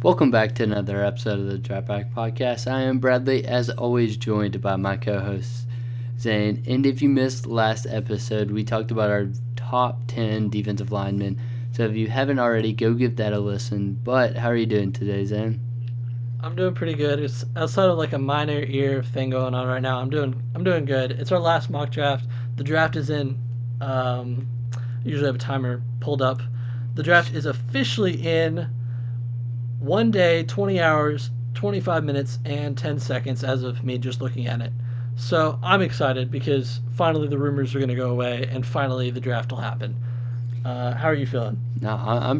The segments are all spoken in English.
Welcome back to another episode of the Draft Back Podcast. I am Bradley, as always, joined by my co-host, Zane. And if you missed last episode, we talked about our top 10 defensive linemen. So if you haven't already, go give that a listen. But how are you doing today, Zane? I'm doing pretty good. It's outside of like a minor ear thing going on right now. I'm doing good. It's our last mock draft. The draft is in. I usually have a timer pulled up. The draft is officially in 1 day, 20 hours, 25 minutes, and 10 seconds as of me just looking at it. So I'm excited because finally the rumors are going to go away and finally the draft will happen. How are you feeling? No,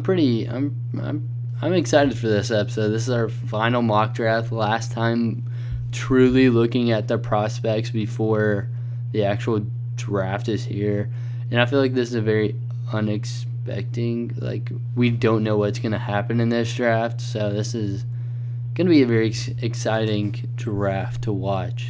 I'm excited for this episode. This is our final mock draft. Last time, truly looking at the prospects before the actual draft is here, and I feel like this is a very unexpected. Like, we don't know what's going to happen in this draft, so this is going to be a very exciting draft to watch.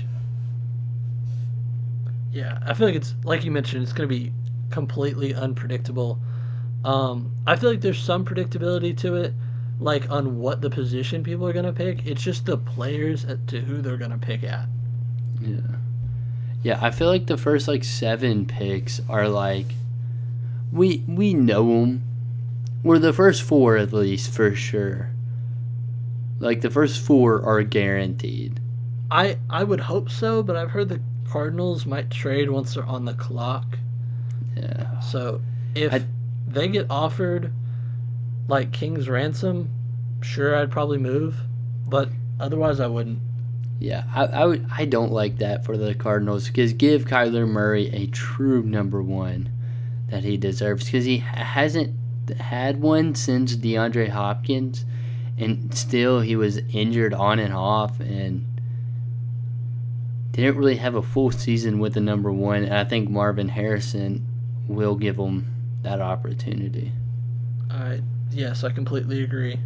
Yeah, I feel like it's like you mentioned. It's going to be completely unpredictable. I feel like there's some predictability to it, like on what the position people are going to pick. It's just the players to who they're going to pick at. Yeah, I feel like the first 7 picks are like we know them. Or the first 4 at least for sure. Like the first 4 are guaranteed. I would hope so, but I've heard the Cardinals might trade once they're on the clock. Yeah. So if they get offered like King's ransom, sure, I'd probably move, but otherwise I wouldn't. Yeah, I don't like that for the Cardinals, because give Kyler Murray a true number 1 that he deserves, because he hasn't had one since DeAndre Hopkins, and still he was injured on and off and didn't really have a full season with the number 1, and I think Marvin Harrison will give him that opportunity. Yes, I completely agree.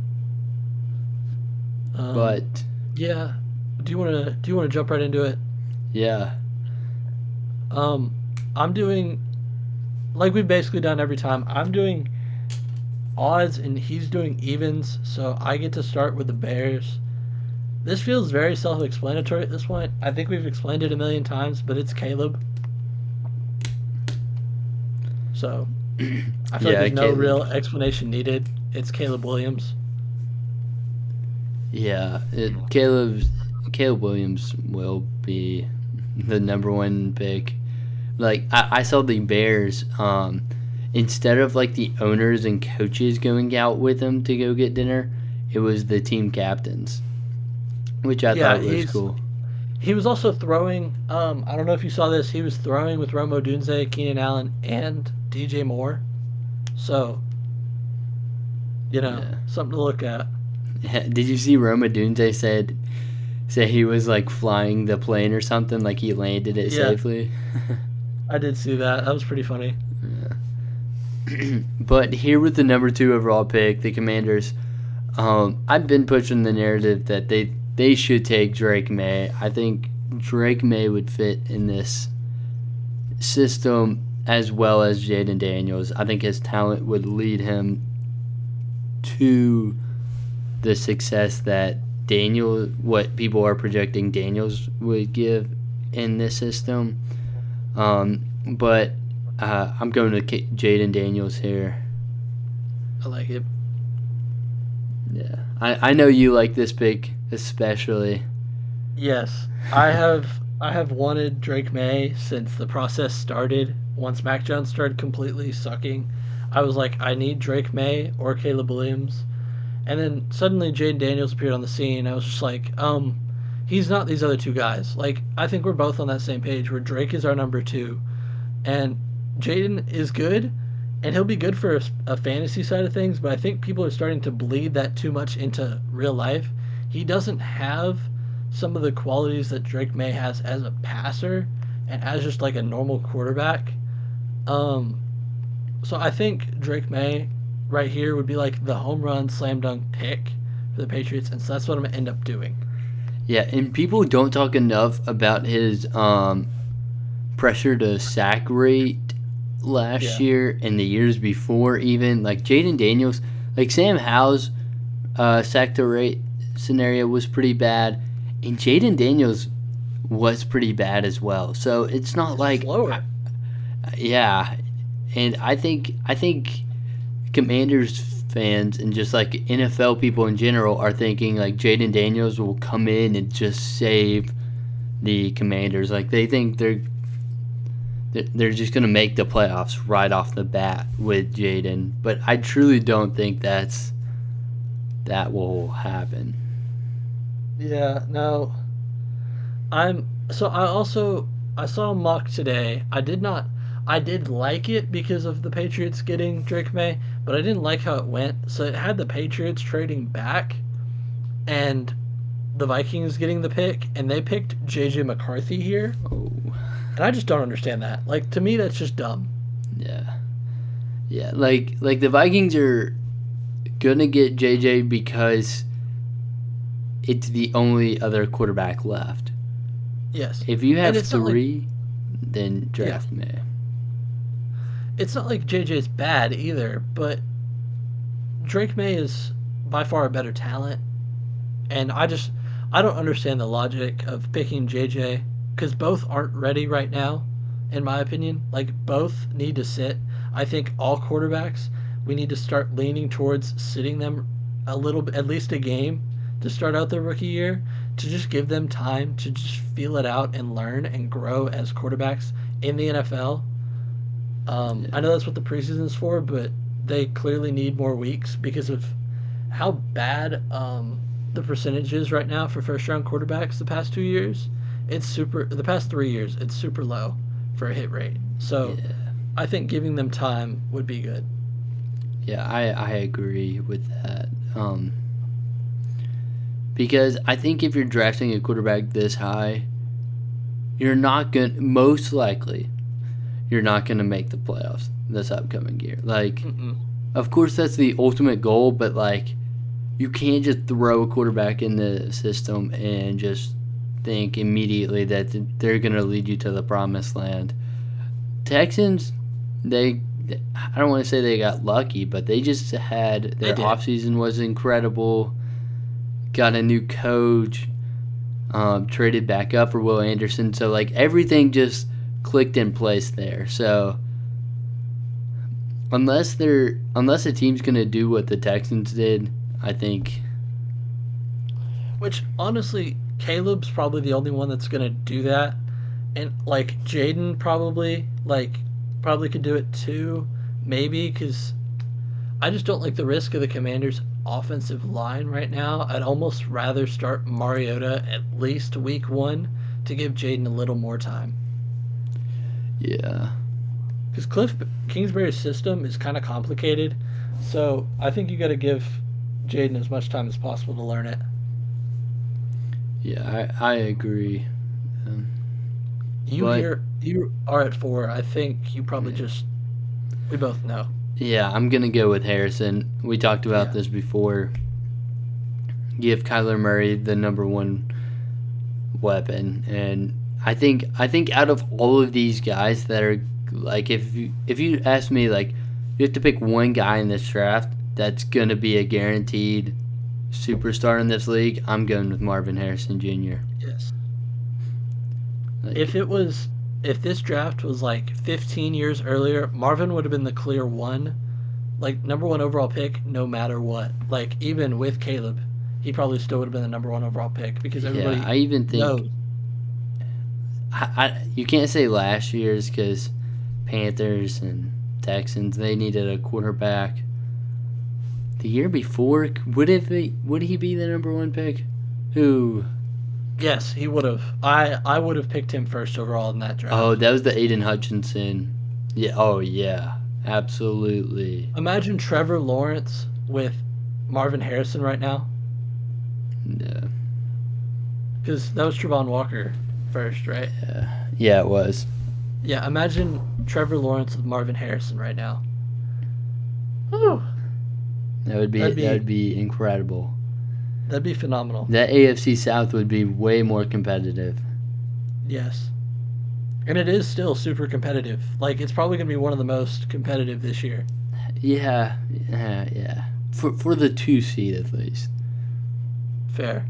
But yeah, do you want to jump right into it? yeah, I'm doing like we've basically done every time. I'm doing odds and he's doing evens, so I get to start with the Bears. This feels very self-explanatory at this point. I think we've explained it a million times, but it's Caleb. So I feel like there's no Caleb. real explanation needed. It's Caleb Williams. Yeah, Caleb Williams will be the number 1 pick. Like, I saw the Bears, instead of the owners and coaches going out with them to go get dinner, it was the team captains, which I thought was cool. He was also throwing. I don't know if you saw this. He was throwing with Rome Odunze, Keenan Allen, and DJ Moore. So, something to look at. Did you see Rome Odunze said he was flying the plane or something, like he landed it safely? I did see that. That was pretty funny. Yeah. But here with the number 2 overall pick, the Commanders, I've been pushing the narrative that they should take Drake May. I think Drake May would fit in this system as well as Jaden Daniels. I think his talent would lead him to the success that what people are projecting Daniels would give in this system. But I'm going to Jaden Daniels here. I like it. Yeah, I know you like this pick especially. Yes, I have wanted Drake May since the process started. Once Mac Jones started completely sucking, I was like, I need Drake May or Caleb Williams. And then suddenly Jaden Daniels appeared on the scene. I was just like, he's not these other 2 guys. Like, I think we're both on that same page where Drake is our number 2. And Jaden is good, and he'll be good for a fantasy side of things, but I think people are starting to bleed that too much into real life. He doesn't have some of the qualities that Drake May has as a passer and as just a normal quarterback. So I think Drake May right here would be the home run slam dunk pick for the Patriots, and so that's what I'm gonna end up doing. Yeah, and people don't talk enough about his pressure to sack rate last year and the years before even. Jaden Daniels, Sam Howell's sack to rate scenario was pretty bad, and Jaden Daniels was pretty bad as well. So it's not like Slower. yeah, and I think Commanders fans and just like NFL people in general are thinking like Jaden Daniels will come in and just save the Commanders. Like they think they're just gonna make the playoffs right off the bat with Jaden, but I truly don't think that will happen. Yeah, no. I saw a mock today. I did like it because of the Patriots getting Drake May, but I didn't like how it went. So it had the Patriots trading back and the Vikings getting the pick, and they picked JJ McCarthy here. Oh, And I just don't understand that. Like, to me, that's just dumb. yeah, yeah. Like the Vikings are gonna get JJ because it's the only other quarterback left. Yes. If you have And it's not like, three, then yeah, draft May. it's not like JJ's bad either, but Drake May is by far a better talent. And I don't understand the logic of picking JJ because both aren't ready right now, in my opinion. Like, both need to sit. I think all quarterbacks, we need to start leaning towards sitting them a little bit, at least a game, to start out their rookie year, to just give them time to just feel it out and learn and grow as quarterbacks in the NFL. I Yeah, know that's what the preseason is for, but they clearly need more weeks because of how bad the percentage is right now for first round quarterbacks the past 2 years. The past 3 years, it's super low for a hit rate. So yeah, I think giving them time would be good. yeah. I agree with that. Because I think if you're drafting a quarterback this high, you're not going to, most likely, you're not going to make the playoffs this upcoming year. Like, Mm-mm. of course, that's the ultimate goal, but like, you can't just throw a quarterback in the system and just think immediately that they're going to lead you to the promised land. Texans, they, I don't want to say they got lucky, but they just had They their did. offseason was incredible. Got a new coach, traded back up for Will Anderson. So like everything just clicked in place there. So unless a team's gonna do what the Texans did, I think Which, honestly, Caleb's probably the only one that's going to do that. And, like, Jaden probably could do it too. Maybe, because I just don't like the risk of the Commanders' offensive line right now. I'd almost rather start Mariota at least week one to give Jaden a little more time. yeah, Because Cliff Kingsbury's system is kind of complicated, so I think you got to give Jaden as much time as possible to learn it. yeah, I agree. Um, but You are at four. I think you probably yeah, just we both know. yeah, I'm gonna go with Harrison. We talked about Yeah, this before. Give Kyler Murray the number one weapon, and I think out of all of these guys that are like, if you ask me like, you have to pick one guy in this draft that's gonna be a guaranteed superstar in this league, I'm going with Marvin Harrison Jr. yes. Like, If it was if this draft was like 15 years earlier, Marvin would have been the clear one, like number one overall pick, no matter what. Like even with Caleb, he probably still would have been the number one overall pick because yeah, everybody I even think knows. you can't say last year's because Panthers and Texans they needed a quarterback. The year before, would he be the number one pick? Who? Yes, he would have. I would have picked him first overall in that Oh, draft. that was the Aiden Hutchinson. Yeah. Oh, yeah. Absolutely. Imagine Trevor Lawrence with Marvin Harrison right now, Yeah. because that was Trevon Walker first, right? Yeah. Yeah, it was. Yeah, imagine Trevor Lawrence with Marvin Harrison right now. Whew, That would be that'd that would be be incredible. that'd be phenomenal. That AFC South would be way more competitive. Yes, and it is still super competitive. Like it's probably gonna be one of the most competitive this year. Yeah. Yeah. Yeah. for the 2 seed at least. Fair.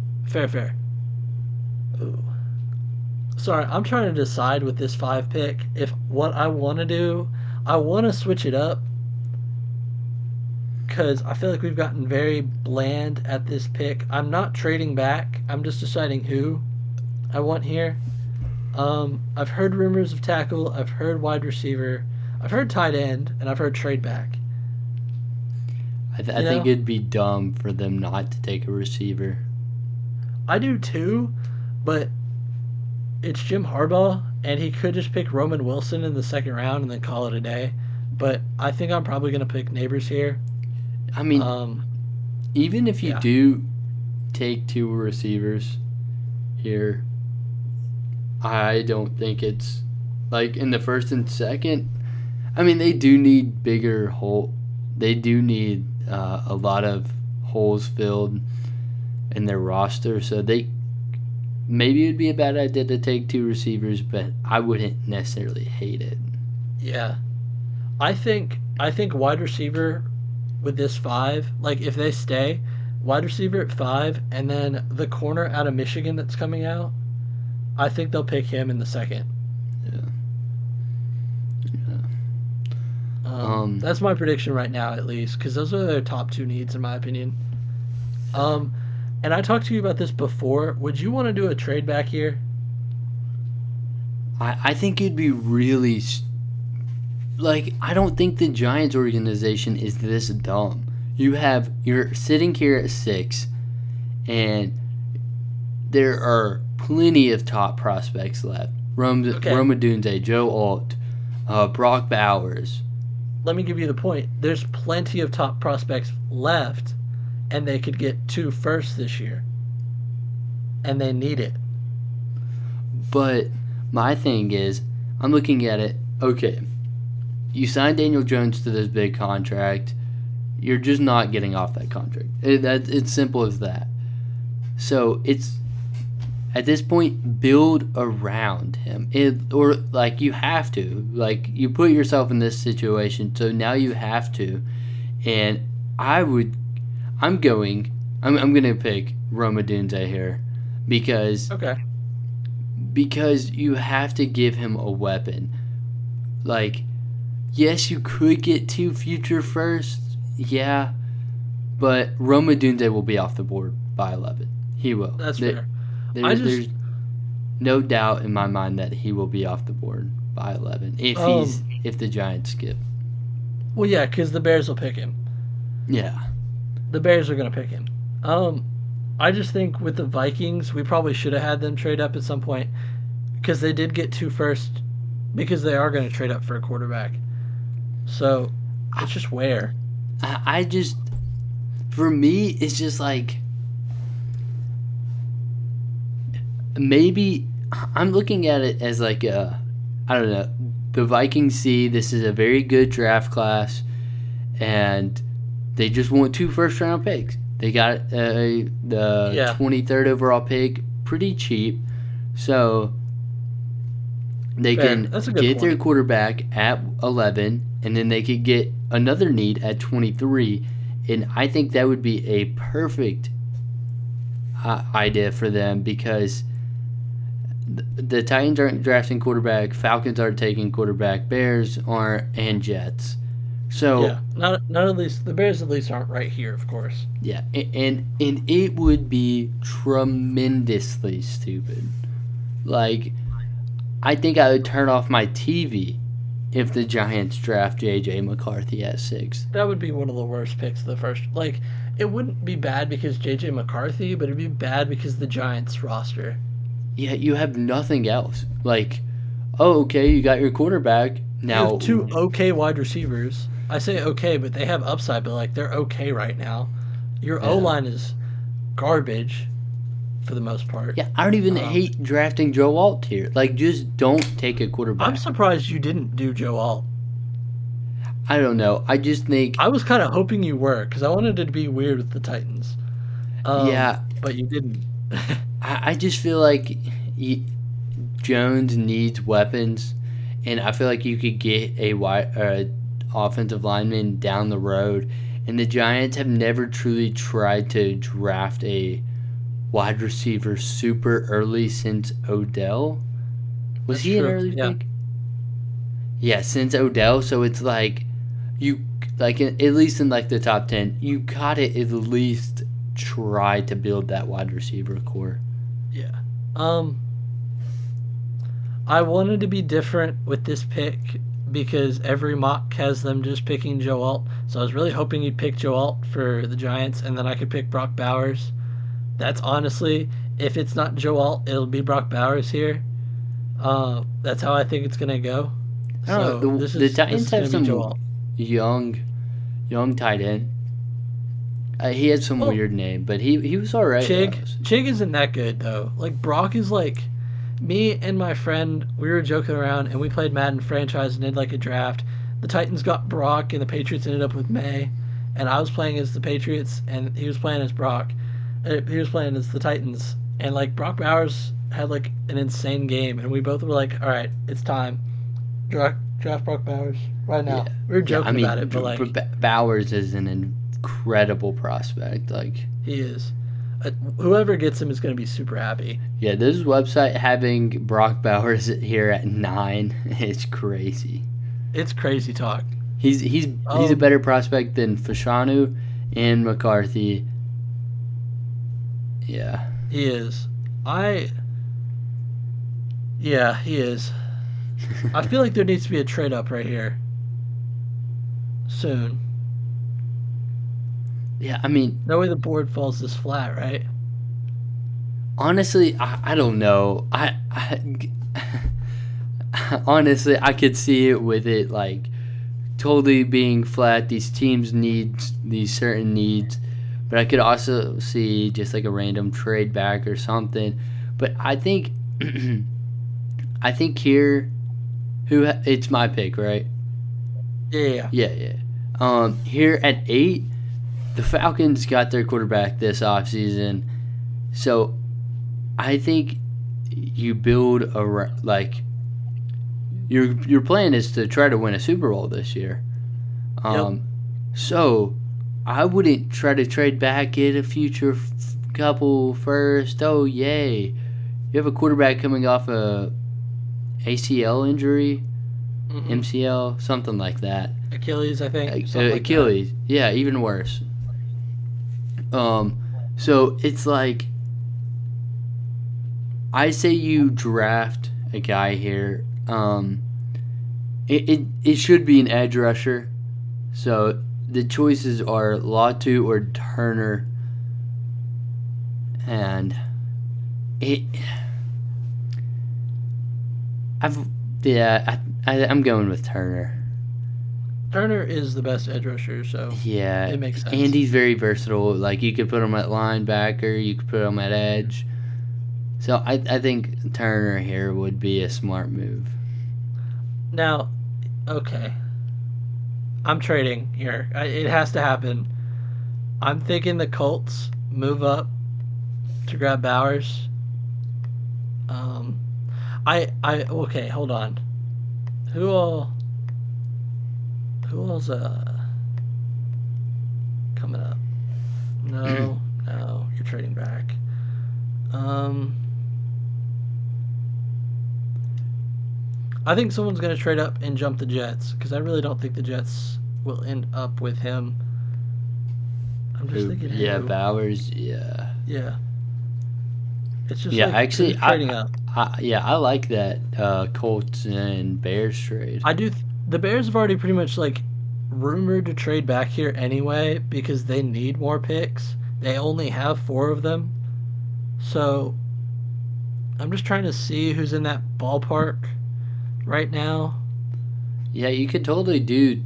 Ooh. Sorry, I'm trying to decide with this 5 pick if what I want to do. I want to switch it up because I feel like we've gotten very bland at this pick. I'm not trading back. I'm just deciding who I want here. I've heard rumors of tackle. I've heard wide receiver. I've heard tight end, and I've heard trade back. I think it'd be dumb for them not to take a receiver. I do too, but it's Jim Harbaugh, and he could just pick Roman Wilson in the second round and then call it a day. But I think I'm probably going to pick Neighbors here. I mean, even if you do take 2 receivers here, I don't think it's like in the first and second. I mean, they do need bigger hole. They do need a lot of holes filled in their roster, so maybe it'd be a bad idea to take 2 receivers, but I wouldn't necessarily hate it. Yeah, I think wide receiver with this 5, like if they stay, wide receiver at 5, and then the corner out of Michigan that's coming out, I think they'll pick him in the second. Yeah. That's my prediction right now, at least, because those are their top 2 needs, in my opinion. And I talked to you about this before. Would you want to do a trade back here? I think it'd be really... I don't think the Giants organization is this dumb. You're sitting here at 6, and there are plenty of top prospects left. Rome Odunze, Joe Alt, Brock Bowers. Let me give you the point. There's plenty of top prospects left, and they could get 2 firsts this year. And they need it. But my thing is, I'm looking at it, okay, you signed Daniel Jones to this big contract. You're just not getting off that contract. It's simple as that. So it's, at this point, build around him. You have to. You put yourself in this situation, so now you have to. And I'm going to pick Rome Odunze here because you have to give him a weapon. Yes, you could get 2 future firsts, yeah, but Rome Odunze will be off the board by 11. He will. That's fair. There's no doubt in my mind that he will be off the board by 11 if the Giants skip. Well, yeah, because the Bears will pick him. Yeah. The Bears are going to pick him. I just think with the Vikings, we probably should have had them trade up at some point because they did get 2 firsts because they are going to trade up for a quarterback. So it's just where. For me, it's just maybe I'm looking at it as I don't know, the Vikings see this is a very good draft class and they just want 2 first-round picks. They got the 23rd overall pick pretty cheap, so they can get their quarterback at 11, and then they could get another need at 23, and I think that would be a perfect idea for them because the Titans aren't drafting quarterback, Falcons aren't taking quarterback, Bears aren't, and Jets. So yeah, none of these. The Bears at least aren't right here, of course. Yeah, and it would be tremendously stupid. I think I would turn off my TV if the Giants draft J.J. McCarthy at 6. That would be one of the worst picks of the first. It wouldn't be bad because J.J. McCarthy, but it'd be bad because the Giants roster. Yeah, you have nothing else. Okay, you got your quarterback. Now you have 2 okay wide receivers. I say okay, but they have upside, but they're okay right now. Your O-line is garbage for the most part. Yeah, I don't even hate drafting Joe Alt here. Just don't take a quarterback. I'm surprised you didn't do Joe Alt. I don't know. I just think... I was kind of hoping you were, because I wanted it to be weird with the Titans. Yeah. But you didn't. I just feel like Jones needs weapons, and I feel like you could get a offensive lineman down the road And the Giants have never truly tried to draft a wide receiver super early since Odell. Was That's he an true. early Yeah. pick? Yeah, since Odell. So it's like at least in like the top 10, you gotta at least try to build that wide receiver core. Yeah. I wanted to be different with this pick because every mock has them just picking Joe Alt. So I was really hoping you'd pick Joe Alt for the Giants, and then I could pick Brock Bowers. That's honestly, if it's not Joe Alt, it'll be Brock Bowers here. That's how I think it's gonna go. I don't So know. this The is this Titans is have gonna be Joe some Alt. young tight end. He had some Well, weird name, but he was all right. Chig isn't that good though. Like Brock is like me and my friend. We were joking around and we played Madden franchise and did like a draft. The Titans got Brock and the Patriots ended up with May, and I was playing as the Patriots and he was playing as Brock. He was playing as the Titans, and like Brock Bowers had like an insane game, and we both were like, "All right, it's time. Draft Brock Bowers right Yeah, now." We were yeah. I joking about mean, it, but like Bowers is an incredible prospect. Like, he is. Whoever gets him is going to be super happy. yeah, this website having Brock Bowers here at 9 is crazy. It's crazy talk. He's a better prospect than Fashanu and McCarthy. Yeah. He is. Yeah, he is. I feel like there needs to be a trade up right here. Soon. Yeah, I mean, No way the board falls this flat, right? honestly, I don't know. Honestly, I could see it with it like totally being flat. These teams need these certain needs, but I could also see just like a random trade back or something. But I think, I think here, it's my pick, right? Yeah. Yeah. Here at 8, the Falcons got their quarterback this offseason, so I think you build your plan is to try to win a Super Bowl this year. Yep. So I wouldn't try to trade back, get a future couple first. Oh yay, you have a quarterback coming off a ACL injury, MCL, something like that. Achilles, I think. Achilles, yeah, even worse. So it's like I say you draft a guy here. It should be an edge rusher. So the choices are Latu or Turner, and I'm going with Turner. Turner is the best edge rusher, so Yeah, it makes sense. And he's very versatile. Like you could put him at linebacker, you could put him at edge. So I think Turner here would be a smart move. Now, okay. I'm trading here. It has to happen. I'm thinking the Colts move up to grab Bowers. Okay, hold on. Who all's coming up? No, you're trading back. I think someone's going to trade up and jump the Jets because I really don't think the Jets will end up with him. I'm just thinking. Yeah, who? Bowers. Yeah. Yeah. It's just Yeah, like actually, who's trading up. I like that Colts and Bears trade. I do. The Bears have already pretty much like rumored to trade back here anyway because they need more picks. They only have 4 of them, so I'm just trying to see who's in that ballpark right now. Yeah, you could totally do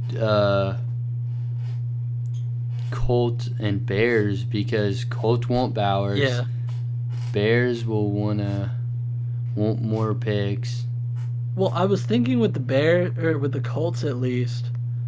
Colts and Bears because Colts want Bowers. Yeah. Bears will want more picks. Well, I was thinking with the Colts at least.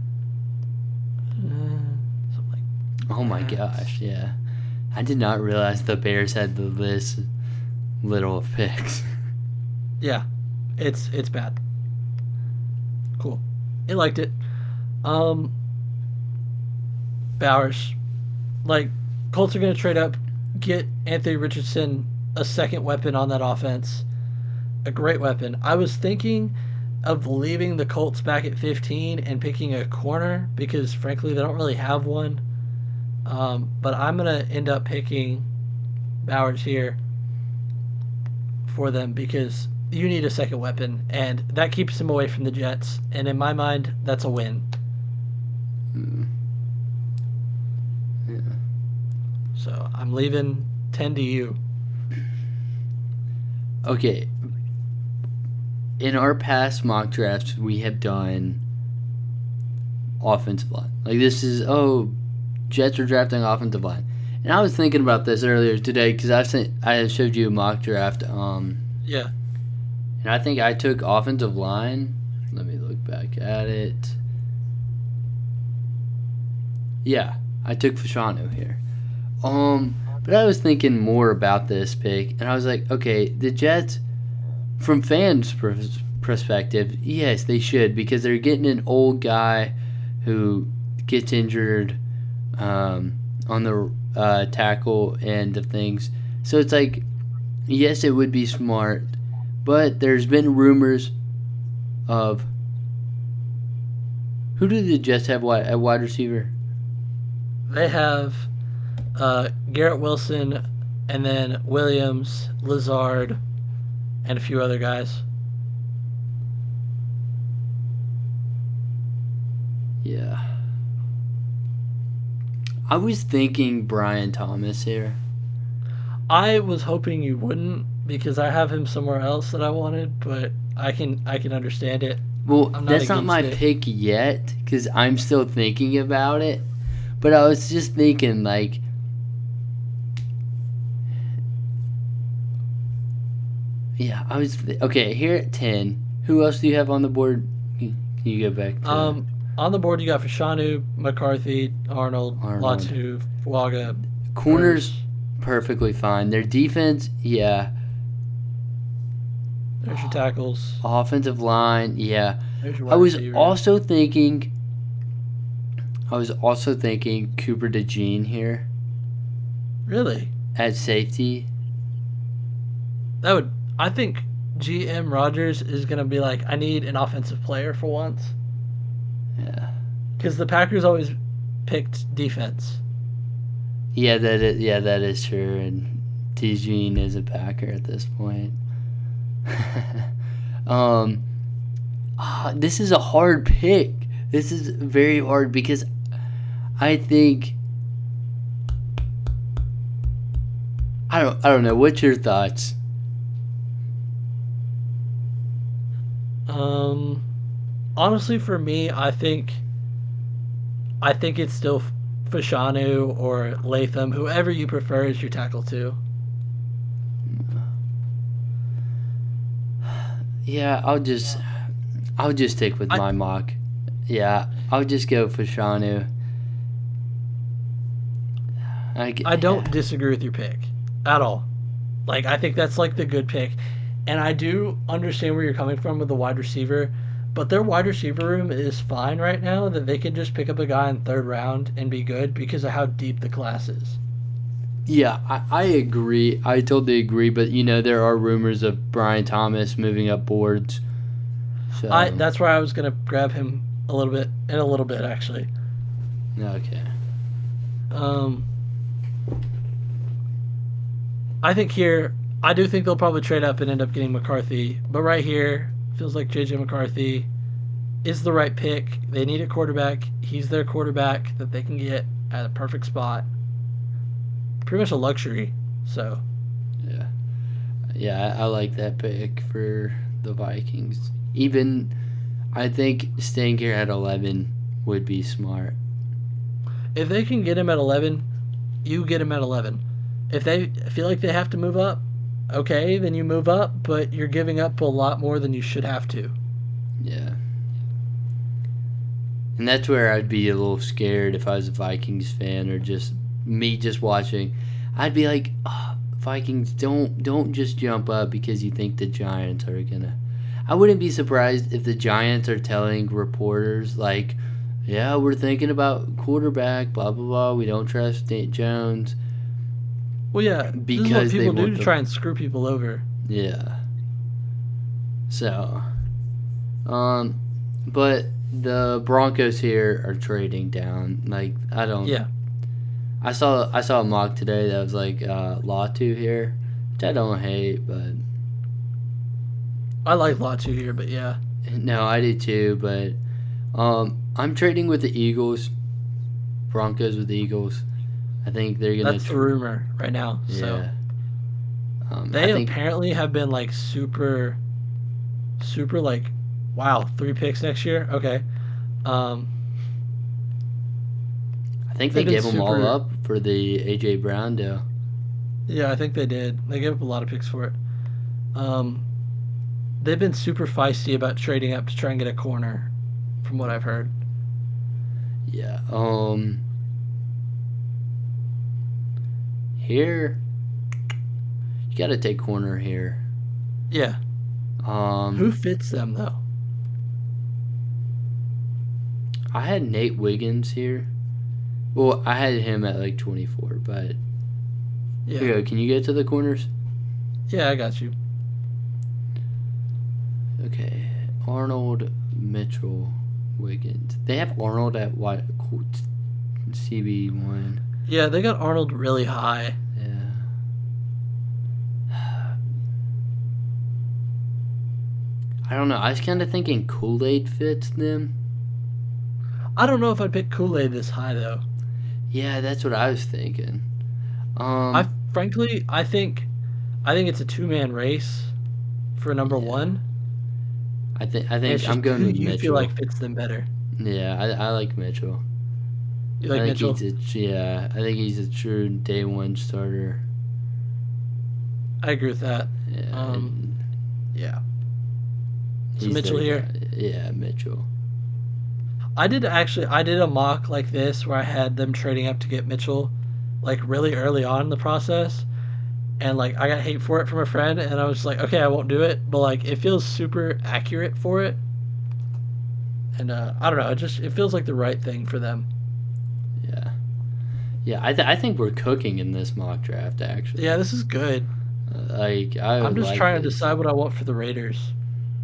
Something like Oh my that. gosh, yeah. I did not realize the Bears had this little of picks. Yeah, it's bad. Cool. It liked it. Bowers. Like, Colts are going to trade up, get Anthony Richardson a second weapon on that offense. A great weapon. I was thinking of leaving the Colts back at 15 and picking a corner because, frankly, they don't really have one. But I'm going to end up picking Bowers here for them because you need a second weapon, and that keeps him away from the Jets. And in my mind, that's a win. Yeah. So I'm leaving 10 to you. Okay. In our past mock drafts, we have done offensive line. Like, this is, Jets are drafting offensive line. And I was thinking about this earlier today because I showed you a mock draft. Yeah. And I think I took offensive line. Let me look back at it. Yeah, I took Fashanu here. But I was thinking more about this pick, and I was like, okay, the Jets, from fans' perspective, yes, they should, because they're getting an old guy who gets injured on the tackle end of things. So it's like, yes, it would be smart, but there's been rumors of who do the Jets have at wide receiver? They have Garrett Wilson, and then Williams, Lazard, and a few other guys. Yeah. I was thinking Brian Thomas here. I was hoping you wouldn't because I have him somewhere else that I wanted, but I can understand it. Well, that's not my pick yet because I'm still thinking about it. But I was just thinking, like, yeah, okay, here at 10, who else do you have on the board? Can you go back to... On the board, you got Fashanu, McCarthy, Arnold. Latu, Fuaga. Corners, perfectly fine. Their defense, yeah. There's your tackles. Offensive line, yeah. There's your wide I was receiver. also thinking Cooper DeJean here. Really? At safety. I think GM Rodgers is going to be like, I need an offensive player for once. Yeah. Because the Packers always picked defense. Yeah, that is true. And DeJean is a Packer at this point. This is a hard pick. This is very hard because I think I don't know. What's your thoughts? Honestly, for me, I think it's still Fashanu or Latham, whoever you prefer is your tackle too. Yeah, I'll just stick with my mock. Yeah, I'll just go Fashanu. I don't disagree with your pick at all. Like, I think that's like the good pick. And I do understand where you're coming from with the wide receiver, but their wide receiver room is fine right now that they can just pick up a guy in third round and be good because of how deep the class is. Yeah, I agree. I totally agree, but there are rumors of Brian Thomas moving up boards. So that's where I was going to grab him in a little bit actually. Okay. I think here, I do think they'll probably trade up and end up getting McCarthy. But right here, feels like J.J. McCarthy is the right pick. They need a quarterback. He's their quarterback that they can get at a perfect spot. Pretty much a luxury. So. Yeah, I like that pick for the Vikings. Even, I think staying here at 11 would be smart. If they can get him at 11, you get him at 11. If they feel like they have to move up, okay, then you move up, but you're giving up a lot more than you should have to. Yeah. And that's where I'd be a little scared if I was a Vikings fan or just me just watching. I'd be like, Vikings, don't just jump up because you think the Giants are going to. I wouldn't be surprised if the Giants are telling reporters, like, yeah, we're thinking about quarterback, blah, blah, blah. We don't trust Nate Jones Well, yeah, this is what because they people do want to the. try and screw people over. Yeah. So, um, but the Broncos here are trading down. Like, I don't. Yeah, I saw a mock today that was like Latu here, which I don't hate, but I like Latu here, but yeah, no, I do too. But I'm trading with the Eagles, Broncos with the Eagles. I think they're gonna. that's the rumor right now. So Yeah. I they think apparently have been like super, super like, wow, 3 picks next year. Okay, um, I think they they've been gave them all super. up for the AJ Brown deal. Yeah, I think they did. They gave up a lot of picks for it. Um, they've been super feisty about trading up to try and get a corner, from what I've heard. Yeah. Here you got to take corner here. Yeah, who Um, fits them though? I had Nate Wiggins here. Well, I had him at like 24, but Yeah, here you go. Can you get to the corners? yeah, I got you. Okay, Arnold, Mitchell, Wiggins. They have Arnold at what? CB1. Yeah, they got Arnold really high. Yeah. I don't know. I was kind of thinking Kool Aid fits them. I don't know if I'd pick Kool Aid this high though. Yeah, that's what I was thinking. I Um, frankly, I think it's a two-man race for number yeah. one, I and it's think I'm just going who with you feel like Mitchell. fits them better. Yeah, I like Mitchell. You I like think Mitchell? I think he's a true day one starter. I agree with that. Yeah, Um, yeah. So he's Mitchell their here. guy. Yeah, Mitchell. I did a mock like this where I had them trading up to get Mitchell, like really early on in the process, and like I got hate for it from a friend, and I was like, okay, I won't do it, but like it feels super accurate for it, and I don't know, it feels like the right thing for them. Yeah, yeah. I think we're cooking in this mock draft. Yeah, Actually, this is good. like I I'm would just like trying to this. decide what I want for the Raiders.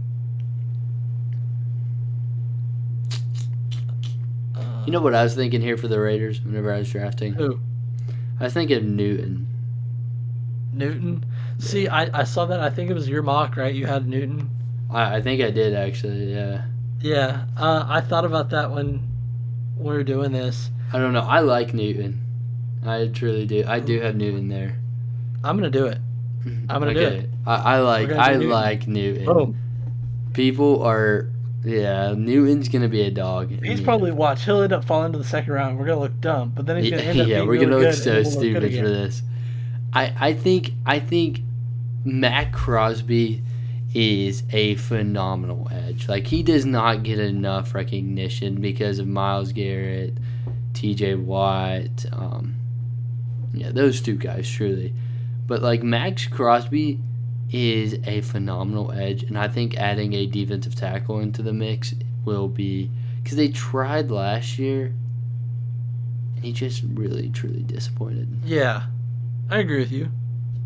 You know what I was thinking here for the Raiders whenever I was drafting? Who? I was thinking Newton. Newton? Yeah. See, I saw that. I think it was your mock, right? You had Newton. I think I did actually. Yeah. Yeah, I thought about that when we were doing this. I don't know. I like Newton. I truly do. I do have Newton there. I'm gonna do it. I'm gonna do it. Okay. We're gonna do I Newton. like Newton. Boom. People are yeah, Newton's gonna be a dog. in He's the probably watch. He'll end up falling to the second round. We're gonna look dumb, but then he's gonna end up yeah, being we're really gonna look good, and so then we'll look good stupid for again. this. I think Matt Crosby is a phenomenal edge. Like he does not get enough recognition because of Miles Garrett, T.J. Watt, yeah, those two guys truly. But like Max Crosby is a phenomenal edge, and I think adding a defensive tackle into the mix will be because they tried last year, and he just really truly disappointed. Yeah, I agree with you.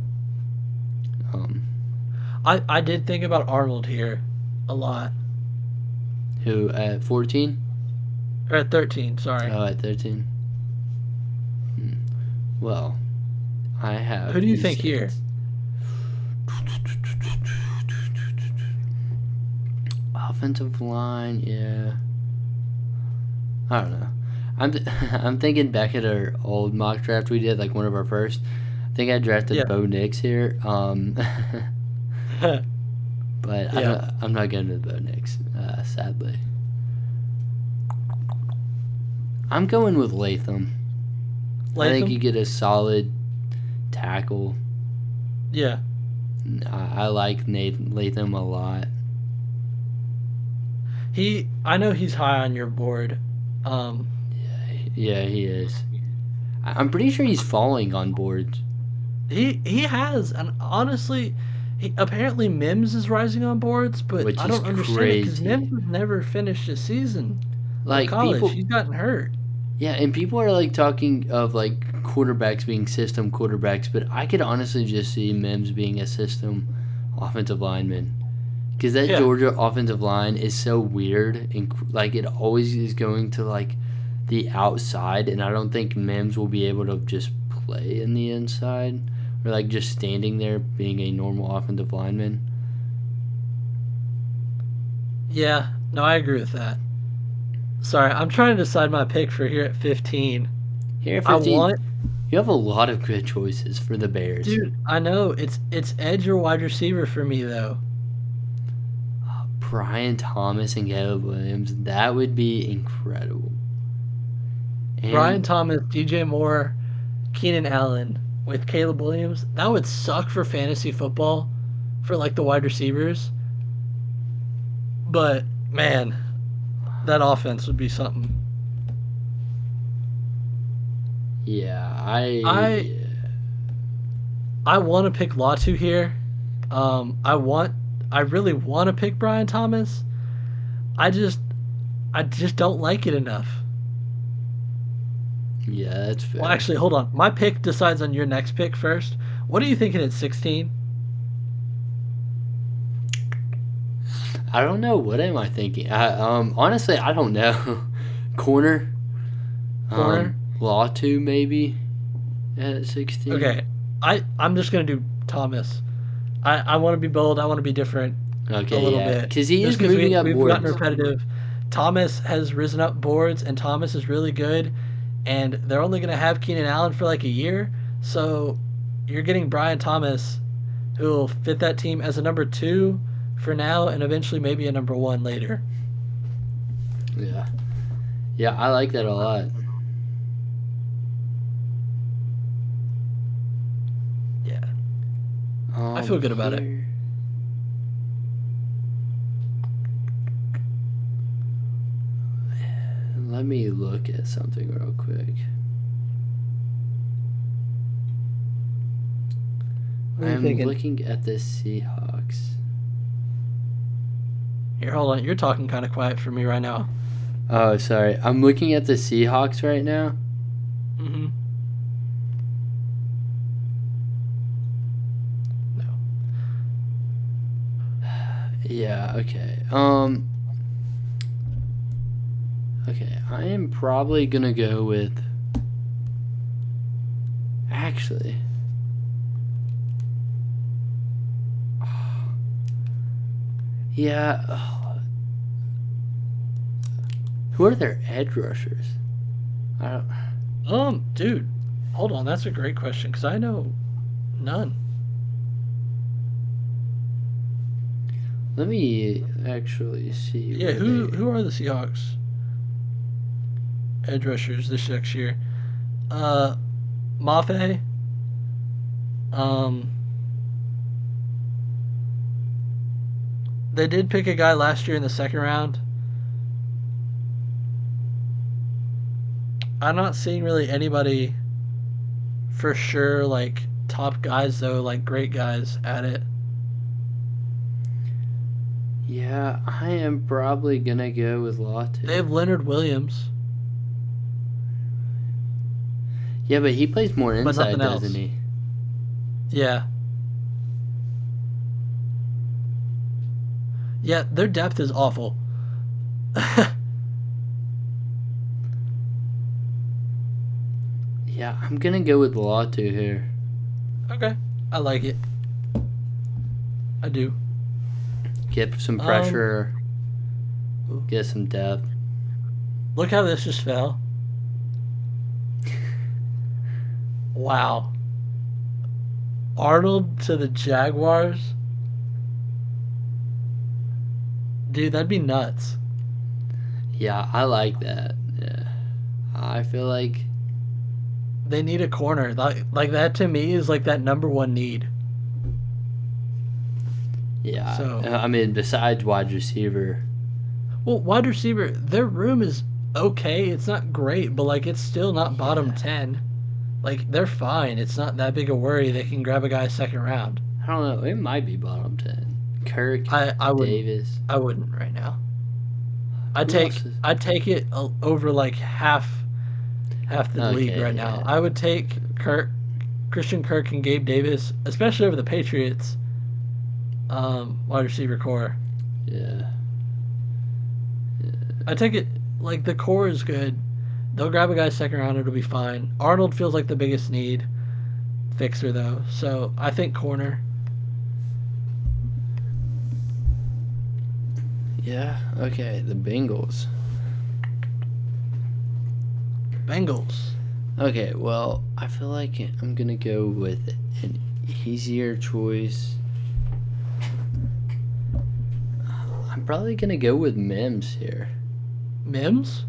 Um, I did think about Arnold here a lot. who at 14? Or at 13, sorry. Oh, at 13. Hmm. Well, I have. Who do you these think here? things. Offensive line, yeah. I don't know. I'm I'm thinking back at our old mock draft we did, like one of our first. I think I drafted Yeah. Bo Nix here. But Yeah. I'm not going with Bo Nix, sadly. I'm going with Latham. I think you Latham? get a solid tackle. Yeah. I like Latham a lot. I know he's high on your board. Um, Yeah, he is. I'm pretty sure he's falling on boards. he has, and honestly, apparently Mims is rising on boards, but Which I is don't understand it because crazy. Mims would never finish a season. Or Like college. people, He's gotten hurt. yeah, and people are like talking of like quarterbacks being system quarterbacks, but I could honestly just see Mims being a system offensive lineman because that Yeah. Georgia offensive line is so weird and like it always is going to like the outside, and I don't think Mims will be able to just play in the inside or like just standing there being a normal offensive lineman. Yeah. No, I agree with that. Sorry, I'm trying to decide my pick for here at 15. Here at I 15, want, you have a lot of good choices for the Bears. dude. I know it's edge or wide receiver for me though. Brian Thomas and Caleb Williams, that would be incredible. Brian And Thomas, DJ Moore, Keenan Allen with Caleb Williams. That would suck for fantasy football, for like the wide receivers. But man, that offense would be something. yeah, I I want to pick Latu here. I really want to pick Brian Thomas. I just I just don't like it enough. yeah, that's Well, fair. actually, hold on. My pick decides on your next pick first. What are you thinking at 16? I don't know. What am I thinking? Honestly, I don't know. Corner, Corner? Latu maybe at 16. Okay. I'm just gonna do Thomas. I want to be bold. I want to be different a Okay, little yeah, bit. because he Just is because moving up we've gotten boards. repetitive. Thomas has risen up boards, and Thomas is really good. And they're only gonna have Keenan Allen for like a year, so you're getting Brian Thomas, who will fit that team as a number 2 for now, and eventually maybe a number 1 later. Yeah, yeah, I like that a lot. Yeah, I feel good about it. Here- Let me look at something real quick. What are you I'm thinking? looking at the Seahawks. Here, hold on. You're talking kind of quiet for me right now. Oh, sorry. I'm looking at the Seahawks right now. Mm-hmm. No. Yeah, okay. Okay, I am probably gonna go with. Actually. Yeah. Who are their edge rushers? I don't. Dude, hold on. That's a great question because I know none. Let me actually see. Yeah, where who they- who are the Seahawks edge rushers this next year? Mafe. Um, they did pick a guy last year in the second round. I'm not seeing really anybody for sure like top guys though, like great guys at it. Yeah, I am probably gonna go with Latu. They have Leonard Williams. Yeah, but he plays more But inside, nothing else. doesn't he? Yeah. Yeah, their depth is awful. Yeah, I'm gonna go with Latu here. Okay. I like it. I do. Get some pressure. Get some depth. Look how this just fell. Wow. Arnold to the Jaguars? Dude, that'd be nuts. Yeah, I like that. Yeah, I feel like They need a corner. Like that to me is like that number 1 need. yeah. So- I mean, besides wide receiver, Well, wide receiver, their room is okay. It's not great, but like it's still not bottom 10. Like they're fine. It's not that big a worry. They can grab a guy second round. I don't know. It might be bottom 10. Kirk, I wouldn't. Davis. I wouldn't right now. I'd Who take else is? I'd take it over like half the league Okay, right now. yeah, I would take Christian Kirk and Gabe Davis, especially over the Patriots wide receiver core. yeah. I take it like the core is good. They'll grab a guy second round, it'll be fine. Arnold feels like the biggest need fixer though, so I think corner. Yeah, okay, the Bengals. Bengals. Okay, well, I feel like I'm gonna go with an easier choice. I'm probably gonna go with Mims here. Mims?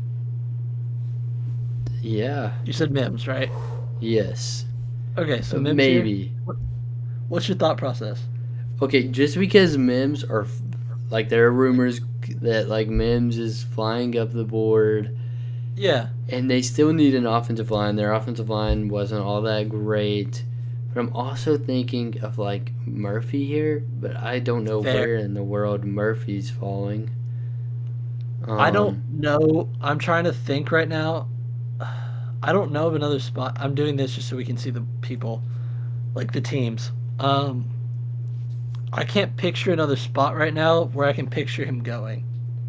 Yeah, You said Mims, right? yes, Okay, so Mims here. maybe. What's your thought process? Okay, just because Mims are like there are rumors that like Mims is flying up the board, Yeah, and they still need an offensive line. Their offensive line wasn't all that great. But I'm also thinking of like Murphy here, but I don't know fair. where in the world Murphy's falling. I don't Um, know. I'm trying to think right now. I don't know of another spot. I'm doing this just so we can see the people, like the teams. Um, I can't picture another spot right now where I can picture him going.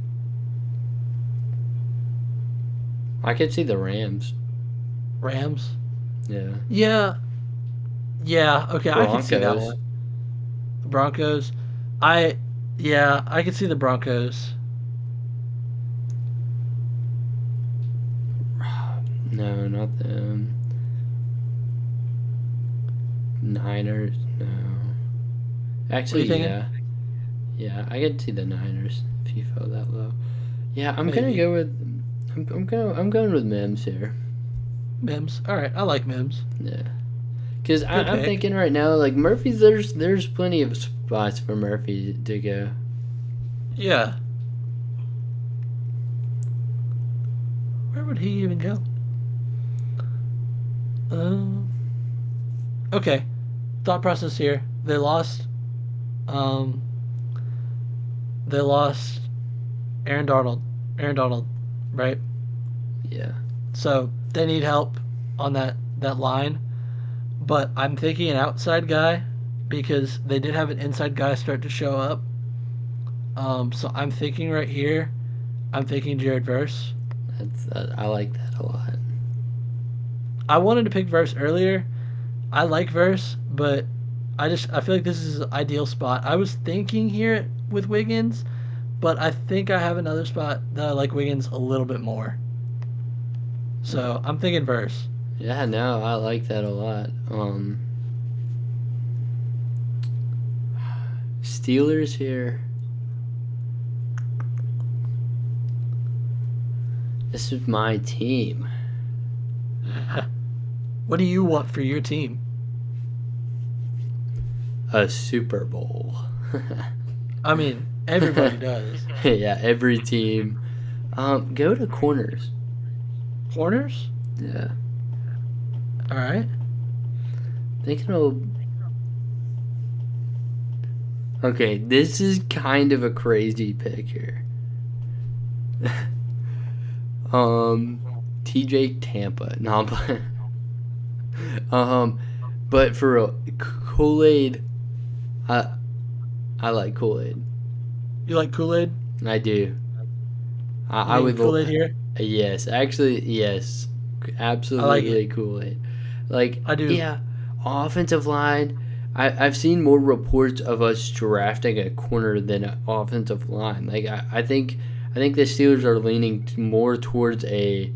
I could see the Rams. Rams? Yeah. Yeah, yeah. Okay, I can see that Broncos. one. Broncos. I, yeah, I can see the Broncos. No, not them. Niners. No. What are Actually, you thinking? yeah. Yeah, I could see the Niners if you fell that low. Yeah, I'm gonna Maybe go with. I'm going with Mims here. Mims. All right, I like Mims. Yeah. Because Good I'm pick. thinking right now, like Murphy's, there's plenty of spots for Murphy to go. Yeah. Where would he even go? Um. Okay. Thought process here. Um. They lost Aaron Donald. Aaron Donald, right? Yeah. So they need help on that line. But I'm thinking an outside guy because they did have an inside guy start to show up. So I'm thinking right here. I'm thinking Jared Verse. I like that a lot. I wanted to pick Verse earlier. I like Verse, but I feel like this is an ideal spot. I was thinking here with Wiggins, but I think I have another spot that I like Wiggins a little bit more. So I'm thinking Verse. Yeah, no, I like that a lot. Steelers here. This is my team. What do you want for your team? A Super Bowl. I mean, everybody does. Yeah, every team. Go to corners. Corners? Yeah. All right. Thinking of. Okay, this is kind of a crazy pick here. TJ Tampa. No, I'm playing. But for a Kool-Aid, I like Kool-Aid. You like Kool-Aid? I do. I You would. think Kool-Aid here? Yes, actually, yes, absolutely Kool-Aid. Like, I do. yeah, offensive line. I've seen more reports of us drafting a corner than an offensive line. Like, I think the Steelers are leaning more towards a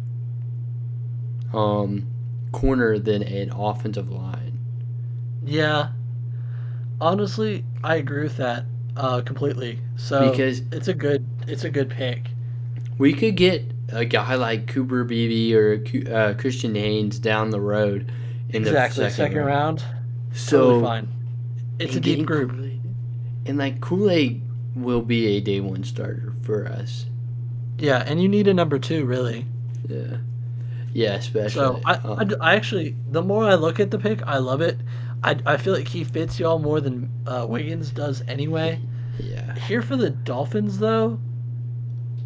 corner than an offensive line. Yeah. Honestly, I agree with that completely. So Because it's a good pick. we could get a guy like Cooper Beebe or Christian Haynes down the road in Exactly. the Second round. So Totally fine. It's a and deep getting group. Kool-Aid, and like Kool-Aid will be a day one starter for us. Yeah, and you need a number two, really. Yeah, yeah, especially. So I actually, the more I look at the pick, I love it. I feel like he fits y'all more than Wiggins does anyway. yeah, Here for the Dolphins, though,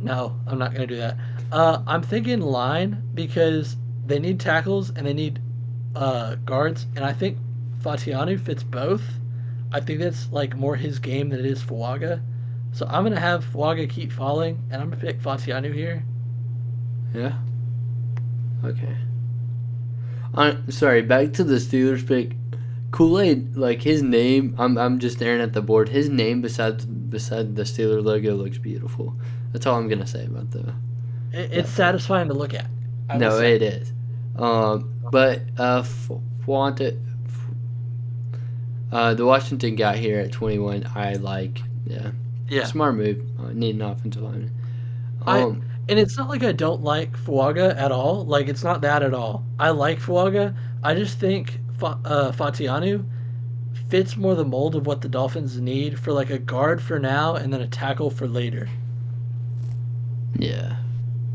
No, I'm not gonna do that. I'm thinking line because they need tackles and they need guards, and I think Fatianu fits both. I think that's like more his game than it is Fuaga. So I'm gonna have Fuaga keep falling, and I'm gonna pick Fatianu here. Yeah. Okay. Sorry, back to the Steelers pick. Kool-Aid, like his name, I'm just staring at the board. His name beside the Steeler logo looks beautiful. That's all I'm gonna say about It's that pick. satisfying to look at. I will No, say. it is. But Fuente, the Washington guy here at 21, I like. Yeah, Yeah, smart move. Need an offensive lineman. I Um, and it's not like I don't like Fuaga at all. Like it's not that at all. I like Fuaga. I just think Fatianu fits more the mold of what the Dolphins need for like a guard for now and then a tackle for later. yeah,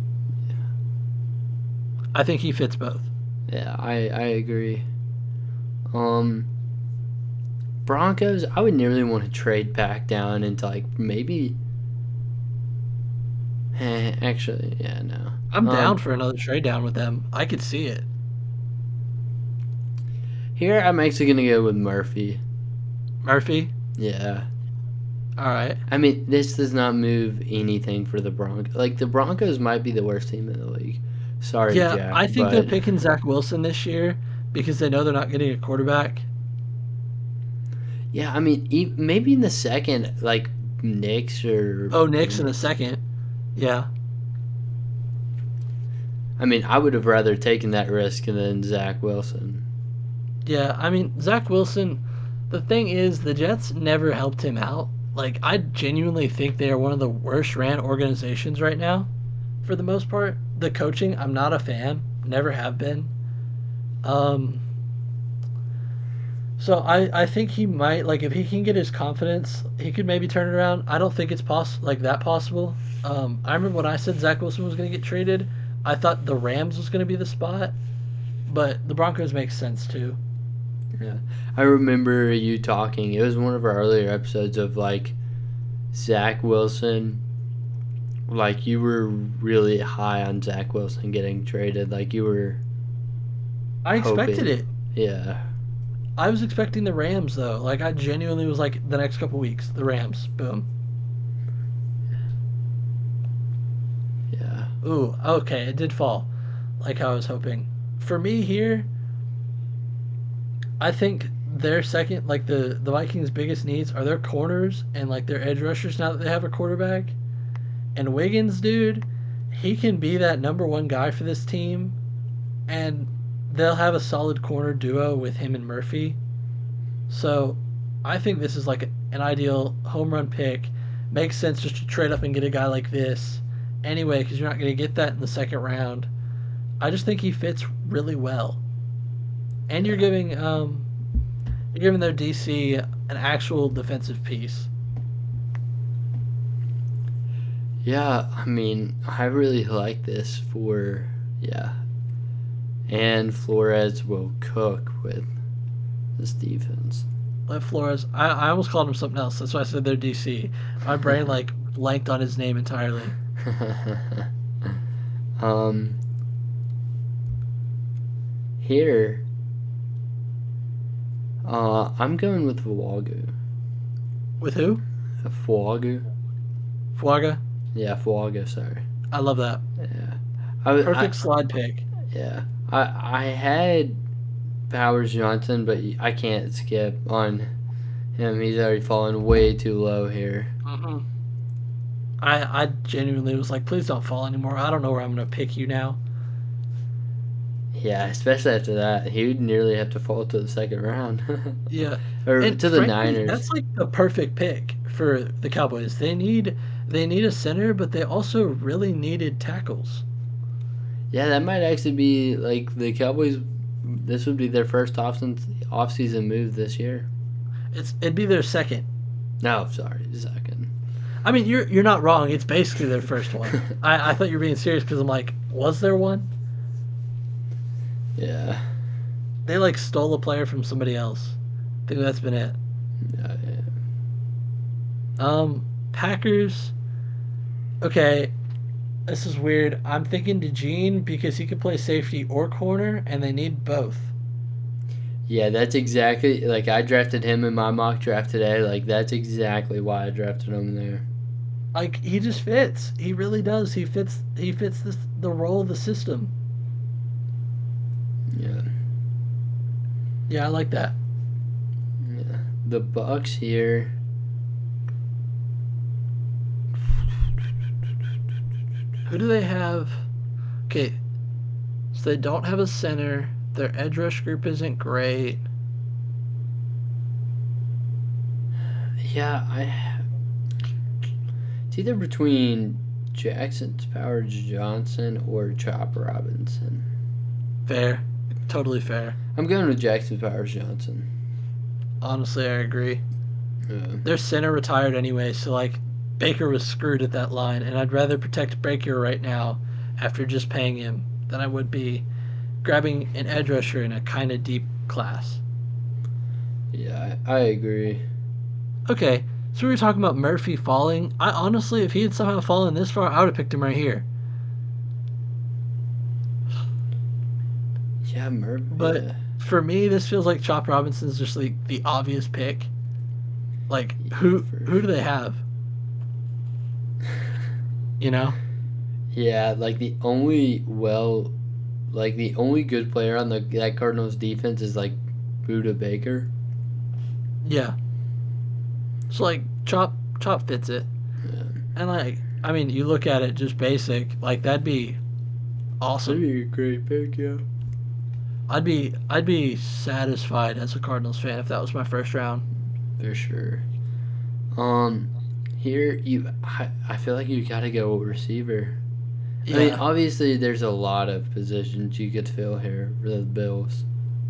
I think he fits both. yeah, I agree. Um, Broncos, I would nearly want to trade back down into like maybe. Actually, yeah, no. I'm down for another trade down with them. I could see it. Here I'm actually gonna go with Murphy. Murphy. Yeah. All right. I mean, this does not move anything for the Broncos. Like, the Broncos might be the worst team in the league. Sorry, Yeah, Jack, I think they're but picking Zach Wilson this year because they know they're not getting a quarterback. yeah, I mean, maybe in the second, like Knicks or Oh, Knicks in a second. Yeah. I mean, I would have rather taken that risk than Zach Wilson. Yeah, I mean, Zach Wilson, the thing is, the Jets never helped him out. Like, I genuinely think they are one of the worst ran organizations right now, for the most part. The coaching, I'm not a fan, never have been. Um, so I think he might, like, if he can get his confidence, he could maybe turn it around. I don't think it's like that possible. I remember when I said Zach Wilson was going to get traded, I thought the Rams was going to be the spot, but the Broncos make sense too. Yeah, I remember you talking. It was one of our earlier episodes of like Zach Wilson. Like you were really high on Zach Wilson getting traded. Like you were I expected hoping. it. Yeah, I was expecting the Rams though. Like I genuinely was like the next couple weeks, the Rams. Boom. yeah, Ooh, okay, it did fall like I was hoping. For me here, I think their second, like the Vikings' biggest needs are their corners and like their edge rushers now that they have a quarterback. And Wiggins, dude, he can be that number one guy for this team, and they'll have a solid corner duo with him and Murphy. So I think this is like an ideal home run pick. Makes sense just to trade up and get a guy like this anyway, because you're not going to get that in the second round. I just think he fits really well, and yeah. you're giving their DC an actual defensive piece. Yeah, I mean, I really like this for yeah. And Flores will cook with this defense. Let Flores. I almost called him something else. That's why I said they're DC. My brain like blanked on his name entirely. um, here, I'm going with Fuagu. With who? Fuagu. Fuaga. Yeah, Fuagu. Sorry. I love that. Yeah, I Perfect slide pick. yeah, I had Powers Johnson, but I can't skip on him. He's already fallen way too low here. Mm-hmm. I genuinely was like, please don't fall anymore. I don't know where I'm gonna pick you now. Yeah, especially after that, he would nearly have to fall to the second round, Yeah, or and to the frankly, Niners. that's like the perfect pick for the Cowboys. They need a center, but they also really needed tackles. Yeah, that might actually be like the Cowboys. This would be their first off-season move this year. It'd be their second. No, sorry, second. I mean, you're not wrong. It's basically their first one. I thought you were being serious because I'm like, was there one? Yeah. They like stole a player from somebody else. I think that's been it. Yeah. Packers. Okay, This is weird. I'm thinking DeGene because he could play safety or corner, and they need both. Yeah, that's exactly like I drafted him in my mock draft today. Like that's exactly why I drafted him there. Like he just fits. He really does. He fits. He fits the role of the system. Yeah, Yeah, I like that. yeah. The Bucks here. Who do they have? Okay, so they don't have a center. Their edge rush group isn't great. Yeah, it's either between Jackson Powers Johnson or Chop Robinson. Fair, totally fair. I'm going with Jackson Powers Johnson. Honestly, I agree. Yeah. Their center retired anyway, so like Baker was screwed at that line, and I'd rather protect Baker right now after just paying him than I would be grabbing an edge rusher in a kind of deep class. Yeah, I agree. Okay, so we were talking about Murphy falling. I honestly, if he had somehow fallen this far, I would have picked him right here. Yeah, But yeah. for me, this feels like Chop Robinson's just like the obvious pick. Like who do they have? You know? Yeah, like the only good player on that Cardinals defense is like Buda Baker. Yeah. So like Chop fits it. Yeah. And like I mean, you look at it just basic, like that'd be awesome. That'd be a great pick, yeah. I'd be satisfied as a Cardinals fan if that was my first round. For sure. Um, here I feel like you gotta go receiver. I mean, Yeah. obviously there's a lot of positions you could fill here for the Bills.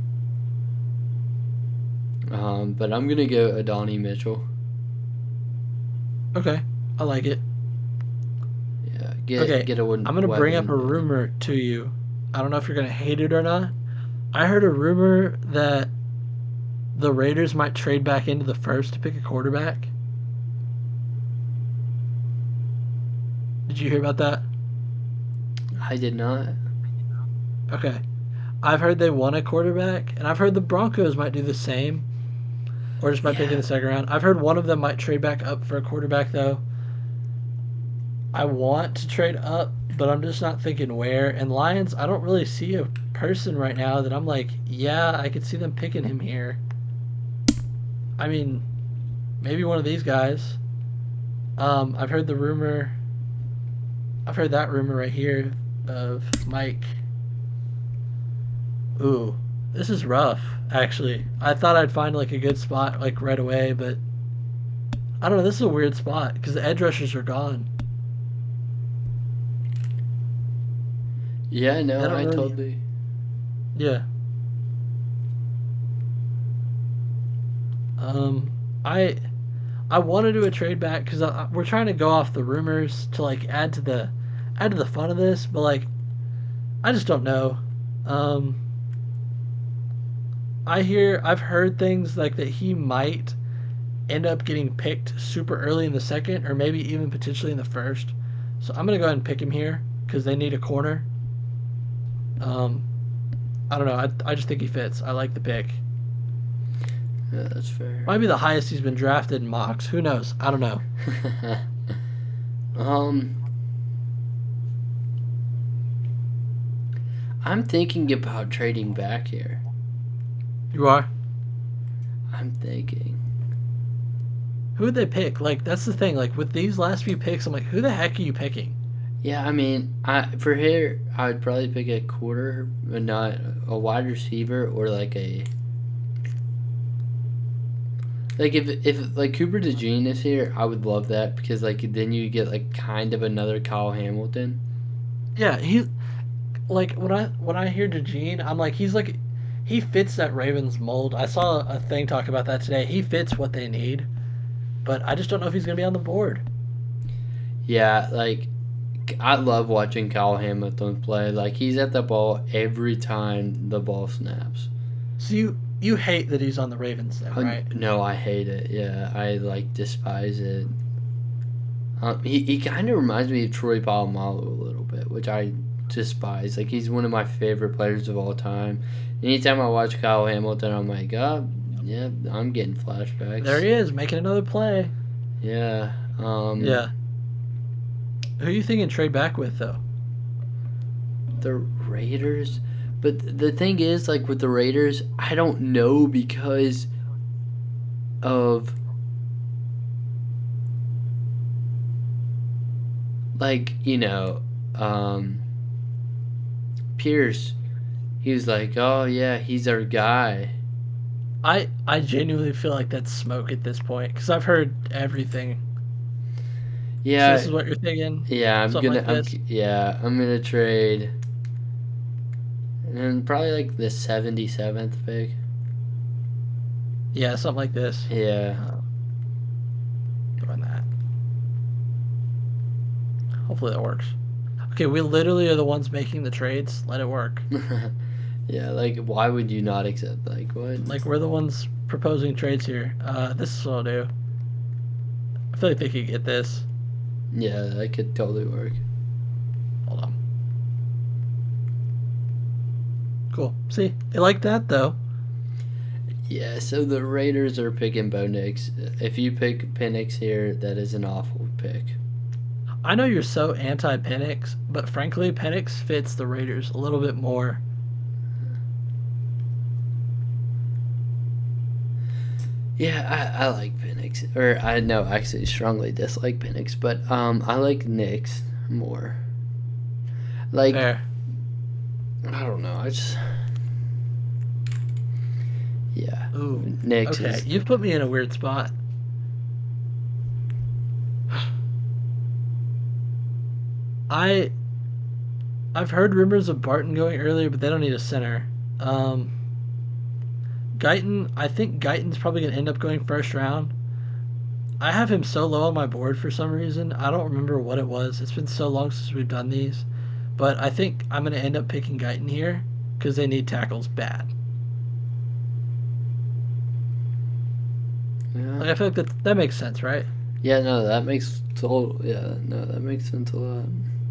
But I'm gonna go Adonai Mitchell. Okay. I like it. Yeah, Okay. get a I'm gonna bring up a weapon. rumor to you. I don't know if you're gonna hate it or not. I heard a rumor that the Raiders might trade back into the first to pick a quarterback. Did you hear about that? I did not. Okay. I've heard they want a quarterback, and I've heard the Broncos might do the same, or just might pick in Yeah, the second round. I've heard one of them might trade back up for a quarterback, though. I want to trade up, but I'm just not thinking where. And Lions, I don't really see a person right now that I'm like, yeah, I could see them picking him here. I mean, maybe one of these guys. I've heard the rumor. I've heard that rumor right here of Mike. Ooh, this is rough. Actually, I thought I'd find like a good spot like right away, but I don't know. This is a weird spot because the edge rushers are gone. yeah, I no, don't I really. totally. Yeah. Um, I I want to do a trade back because we're trying to go off the rumors to like add to the fun of this, but like I just don't know. Um, I've heard things like that he might end up getting picked super early in the second, or maybe even potentially in the first. So I'm gonna go ahead and pick him here because they need a corner. Um, I don't know. I just think he fits. I like the pick. Yeah, that's fair. Might be the highest he's been drafted in mocks. Who knows? I don't know. um, I'm thinking about trading back here. You are. I'm thinking. Who would they pick? Like that's the thing. Like with these last few picks, I'm like, who the heck are you picking? Yeah, I mean, for here, I would probably pick a quarter, but not a wide receiver or like a like if like Cooper DeJean is here, I would love that because like then you get like kind of another Kyle Hamilton. Yeah, he like when I hear DeGene, I'm like he fits that Ravens mold. I saw a thing talk about that today. He fits what they need, but I just don't know if he's gonna be on the board. Yeah, like I love watching Kyle Hamilton play. Like he's at the ball every time the ball snaps. So you hate that he's on the Ravens then, right? No, I hate it. Yeah, I like despise it. He kind of reminds me of Troy Polamalu a little bit, which I despise. Like, he's one of my favorite players of all time. Anytime I watch Kyle Hamilton, I'm like, oh, yeah, I'm getting flashbacks. There he is, making another play. Yeah. Yeah. Who are you thinking trade back with, though? The Raiders? But the thing is, like, with the Raiders, I don't know because of... Like, Pierce, he was like, oh, yeah, he's our guy. I genuinely feel like that's smoke at this point because I've heard everything. Yeah. So this is what you're thinking? Yeah, I'm Something gonna I'm gonna trade and probably like the 77th pick. Yeah, something like this. Yeah. Doing that. Hopefully that works. Okay, we literally are the ones making the trades. Let it work. Yeah, like, why would you not accept? Like, what? Like, we're the ones proposing trades here. This is what I'll do. I feel like they could get this. Yeah, that could totally work. Hold on. Cool. See, they like that, though. Yeah, so the Raiders are picking Bo Nix. If you pick Penix here, that is an awful pick. I know you're so anti-Penix, but frankly, Penix fits the Raiders a little bit more. Yeah, I like Penix. Or, I know, actually strongly dislike Penix, but I like Nix more. Like, Fair. I don't know, I just... Yeah. Ooh. Nix Okay, is... you've put me in a weird spot. I've heard rumors of Barton going earlier, but they don't need a center. Guyton, I think Guyton's probably going to end up going first round. I have him so low on my board for some reason. I don't remember what it was. It's been so long since we've done these. But I think I'm going to end up picking Guyton here because they need tackles bad. Yeah. Like, I feel like that makes sense, right? Yeah, no, that makes total... Yeah, no, that makes sense a lot.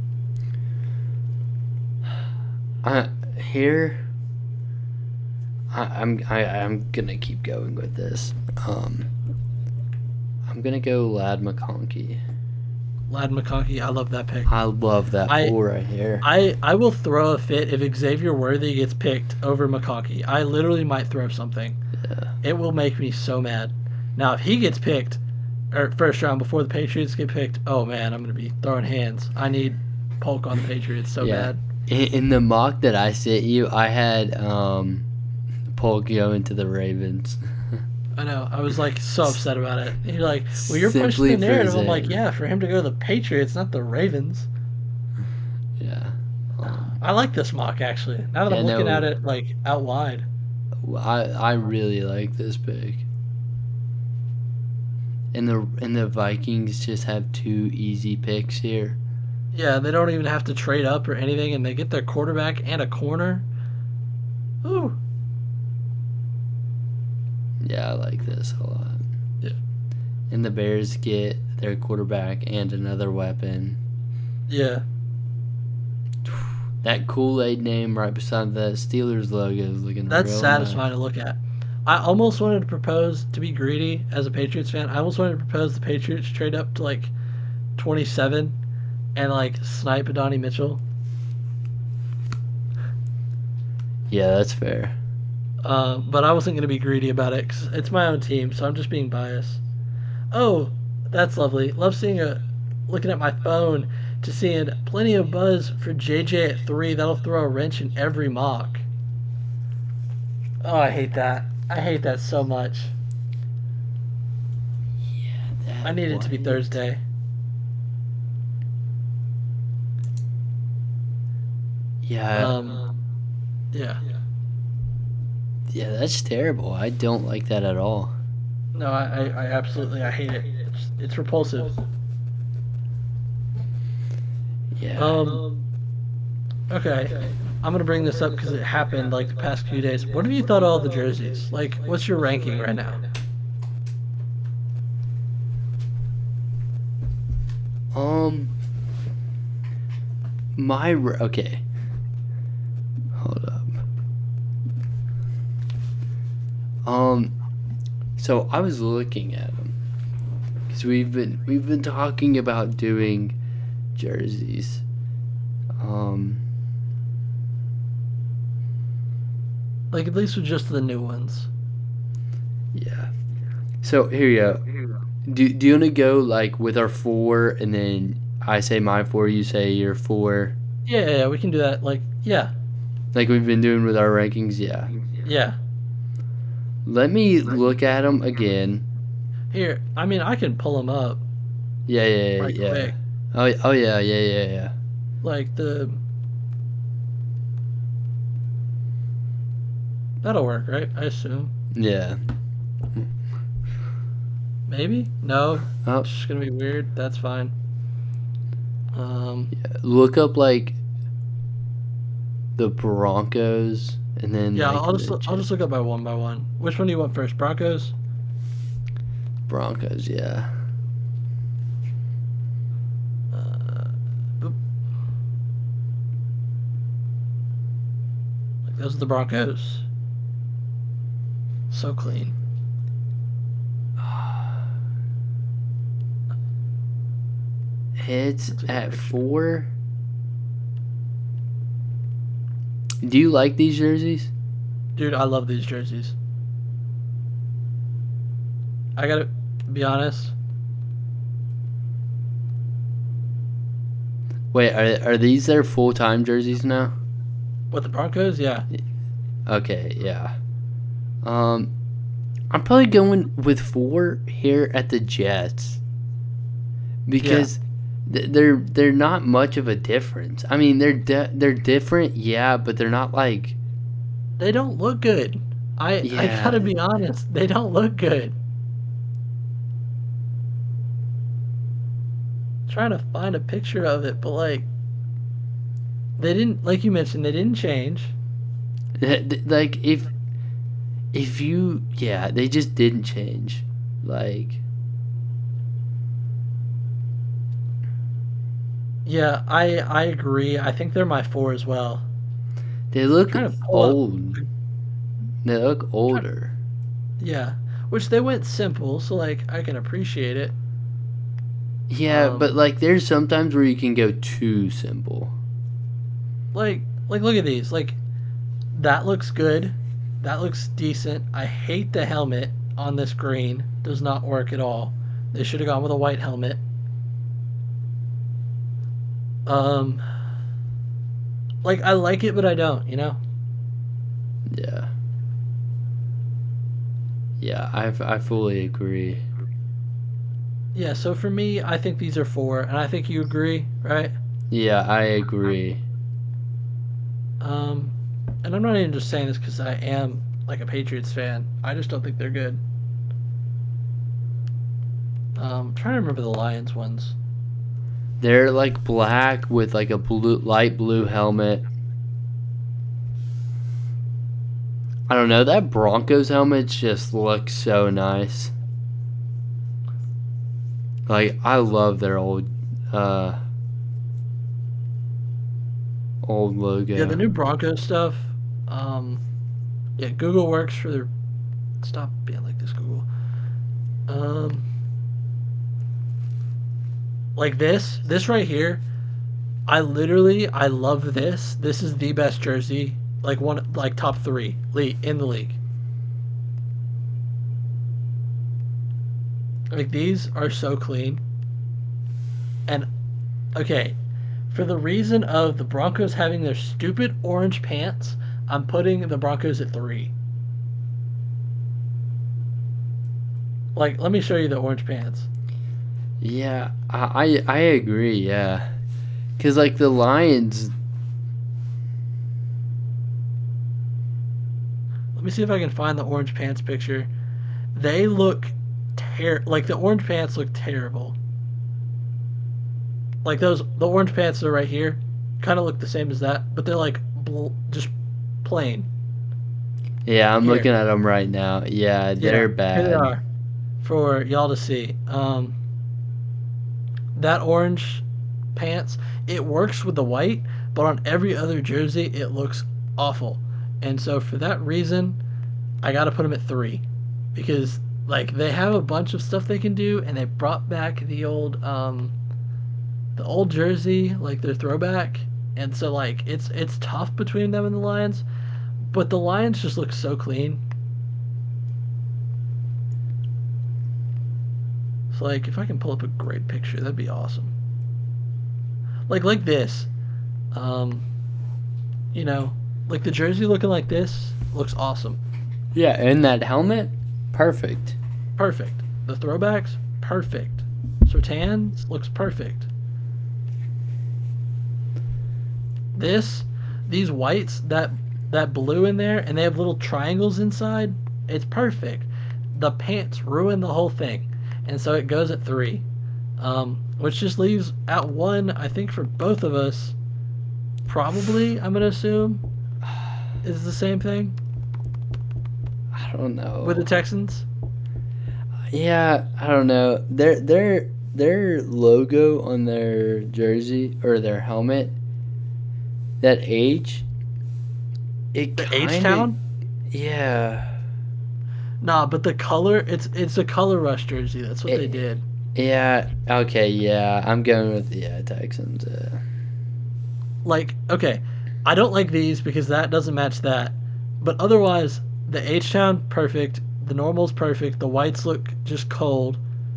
Here... I'm gonna keep going with this. I'm gonna go Ladd McConkey. Ladd McConkey, I love that pick. I love that pull right here. I will throw a fit if Xavier Worthy gets picked over McConkey. I literally might throw something. Yeah. It will make me so mad. Now, if he gets picked, or first round before the Patriots get picked, oh man, I'm gonna be throwing hands. I need Polk on the Patriots so bad. In the mock that I sent you, I had Polk go into the Ravens. I know. I was like so upset about it. You're like, well, you're Simply pushing the narrative. I'm for like, Zane. yeah, for him to go to the Patriots, not the Ravens. Yeah. I like this mock actually. Now that I'm looking at it like out wide. I really like this pick. And the Vikings just have two easy picks here. Yeah, they don't even have to trade up or anything, and they get their quarterback and a corner. Ooh. Yeah, I like this a lot. Yeah. And the Bears get their quarterback and another weapon. Yeah. That Kool-Aid name right beside the Steelers logo is looking That's real satisfying nice. to look at. I almost wanted to propose, to be greedy as a Patriots fan, I almost wanted to propose the Patriots trade up to like 27 and like snipe Adonai Mitchell. Yeah, that's fair. But I wasn't going to be greedy about it because it's my own team, so I'm just being biased. Oh, that's lovely. Love looking at my phone to seeing plenty of buzz for JJ at 3. That'll throw a wrench in every mock. Oh, I hate that. I hate that so much. Yeah, I need it to be Thursday. Yeah. Yeah. Yeah, that's terrible. I don't like that at all. No, I absolutely, I hate it. It's repulsive. Yeah. Okay. I'm gonna bring this up because it happened like the past few days. What have you thought of all the jerseys? Like, what's your ranking right now? Um, okay. Hold up. So I was looking at them because we've been talking about doing jerseys. Like at least with just the new ones. Yeah. So here you go. Do you want to go like with our four, and then I say my four, you say your four, Yeah, we can do that. Like, yeah, like we've been doing with our rankings? Yeah. yeah. Let me look at them again. Here, I mean, I can pull them up Yeah, yeah, right yeah. quick. Oh yeah, yeah. Like that'll work, right? I assume. Yeah. Maybe? No. Oh, It's just gonna be weird. That's fine. look up like the Broncos, and then Yeah, like the I'll just look up by one. Which one do you want first? Broncos? Broncos. Yeah. Boop. Like those are the Broncos. So clean. It's That's a good at picture. 4. Do you like these jerseys? Dude, I love these jerseys. I gotta be honest. Wait, are these their full-time jerseys now? With the Broncos, yeah. Okay, yeah. I'm probably going with 4 here at the Jets because they're not much of a difference. I mean, they're different, yeah, but they're not like They don't look good. I gotta be honest. They don't look good. Trying to find a picture of it, but like they didn't, like you mentioned, they didn't change. like if you they just didn't change. Like Yeah, I agree. I think they're my 4 as well. they look Trying to pull up. old. They look older. Yeah, which they went simple, so like I can appreciate it. Yeah, but like there's sometimes where you can go too simple. Like look at these. Like that looks good. That looks decent. I hate the helmet on this green. Does not work at all. They should have gone with a white helmet. Like I like it, but I don't. You know. Yeah. Yeah, I fully agree. Yeah. So for me, I think these are 4, and I think you agree, right? Yeah, I agree. And I'm not even just saying this because I am like a Patriots fan. I just don't think they're good. Trying to remember the Lions ones. They're like black with like a light blue helmet. I don't know, that Broncos helmet just looks so nice. Like I love their old logo. Yeah, the new Broncos stuff. Yeah, Google works for their. Stop being like this, Google. Like this right here. I love this. This is the best jersey, like top 3 in the league. Like these are so clean. And okay, for the reason of the Broncos having their stupid orange pants, I'm putting the Broncos at 3. Like, let me show you the orange pants. Yeah, I agree, yeah. Cuz like the Lions, let me see if I can find the orange pants picture. They look like the orange pants look terrible. Like the orange pants are right here, kind of look the same as that, but they're like just plain. yeah, I'm Here. looking at them right now. Yeah, they're bad. Here they are for y'all to see. that orange pants, it works with the white, but on every other jersey, it looks awful. And so for that reason, I got to put them at 3 because like they have a bunch of stuff they can do, and they brought back the old jersey, like their throwback, and so like it's tough between them and the Lions, but the Lions just look so clean. So like if I can pull up a great picture, that'd be awesome. Like this, um, you know, like the jersey looking like this looks awesome. Yeah, and that helmet, perfect. Perfect. The throwbacks, perfect. Sertan's looks perfect. These whites, that blue in there, and they have little triangles inside. It's perfect. The pants ruin the whole thing, and so it goes at 3, which just leaves at 1. I think for both of us, probably I'm gonna assume is the same thing I don't know. with the Texans. Yeah, I don't know. Their logo on their jersey or their helmet, that H, it The kinda, H-Town? Yeah. Nah, but the color, it's a color rush jersey. That's what they did. Yeah. Okay. Yeah. I'm going with Texans. Like, okay, I don't like these because that doesn't match that. But otherwise, the H-Town, perfect. The normal's perfect. The whites look just cold.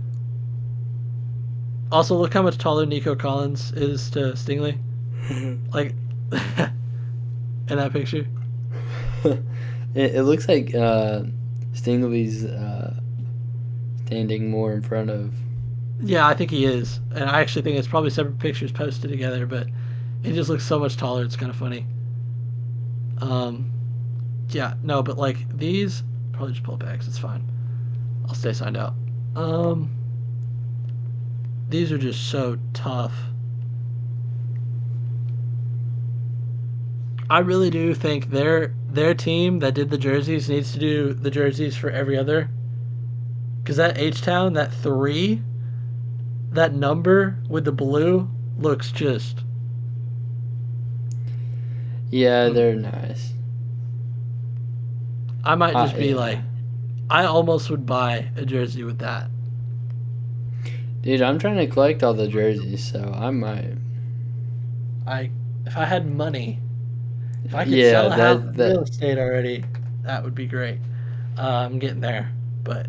Also, look how much taller Nico Collins is to Stingley. Like, in that picture. It looks like Stingley's standing more in front of. Yeah, I think he is. And I actually think it's probably separate pictures posted together, but he just looks so much taller. It's kind of funny. Yeah, no, but like these, probably just pull it back 'cause it's fine. I'll stay signed out. These are just so tough. I really do think their team that did the jerseys needs to do the jerseys for every other. Because that H-Town, that 3, that number with the blue looks just. Yeah, they're nice. I might just be Yeah. like, I almost would buy a jersey with that. Dude, I'm trying to collect all the jerseys, so I might. If I had money, if I could Yeah, sell a house in that real estate already, that would be great. I'm getting there, but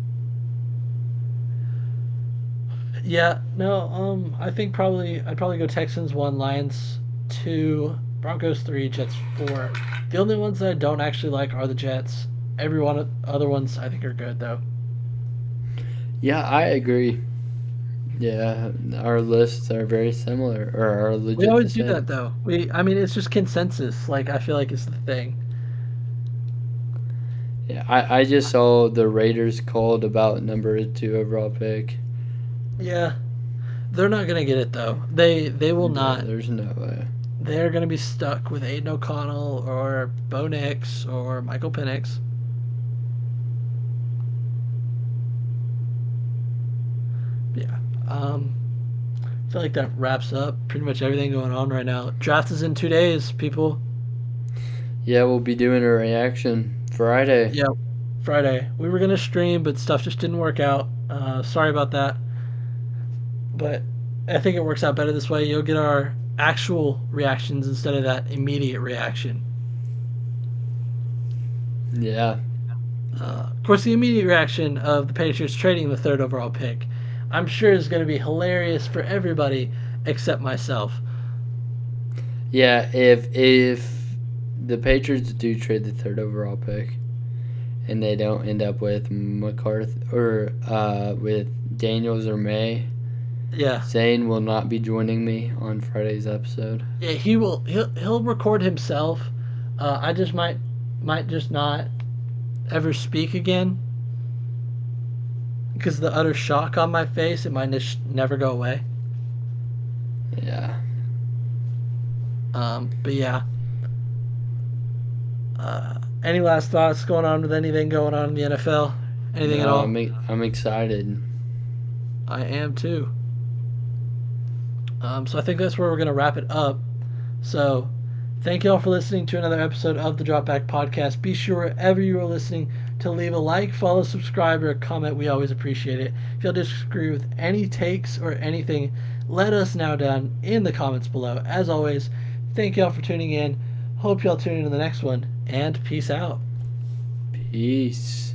yeah, no. I think I'd probably go Texans 1, Lions 2, Broncos 3, Jets 4. The only ones that I don't actually like are the Jets. Every one of other ones I think are good though. Yeah, I agree. Yeah, our lists are very similar, or are legit We the always do same. that though. I mean, it's just consensus. Like I feel like it's the thing. Yeah, I just saw the Raiders called about number 2 overall pick. Yeah, they're not gonna get it though. They will No, not. there's no way. They're gonna be stuck with Aiden O'Connell or Bo Nix or Michael Penix. Yeah. I feel like that wraps up pretty much everything going on right now. Draft is in 2 days, people. Yeah, we'll be doing a reaction Friday. Yeah, Friday. We were gonna stream, but stuff just didn't work out. Sorry about that. But I think it works out better this way. You'll get our actual reactions instead of that immediate reaction. Yeah. Of course, the immediate reaction of the Patriots trading the 3rd overall pick, I'm sure is going to be hilarious for everybody except myself. Yeah, if the Patriots do trade the 3rd overall pick and they don't end up with McCarthy or with Daniels or May, Yeah, Zane will not be joining me on Friday's episode. yeah, he will. He'll record himself. I just might just not ever speak again because the utter shock on my face, it might just never go away. Yeah. But yeah. Any last thoughts going on with anything going on in the NFL? Anything at No, all? I'm excited. I am too. So I think that's where we're going to wrap it up. So thank you all for listening to another episode of the Drop Back Podcast. Be sure wherever you are listening to leave a like, follow, subscribe, or a comment. We always appreciate it. If y'all disagree with any takes or anything, let us know down in the comments below. As always, thank y'all for tuning in. Hope y'all tune in to the next one, and peace out. Peace.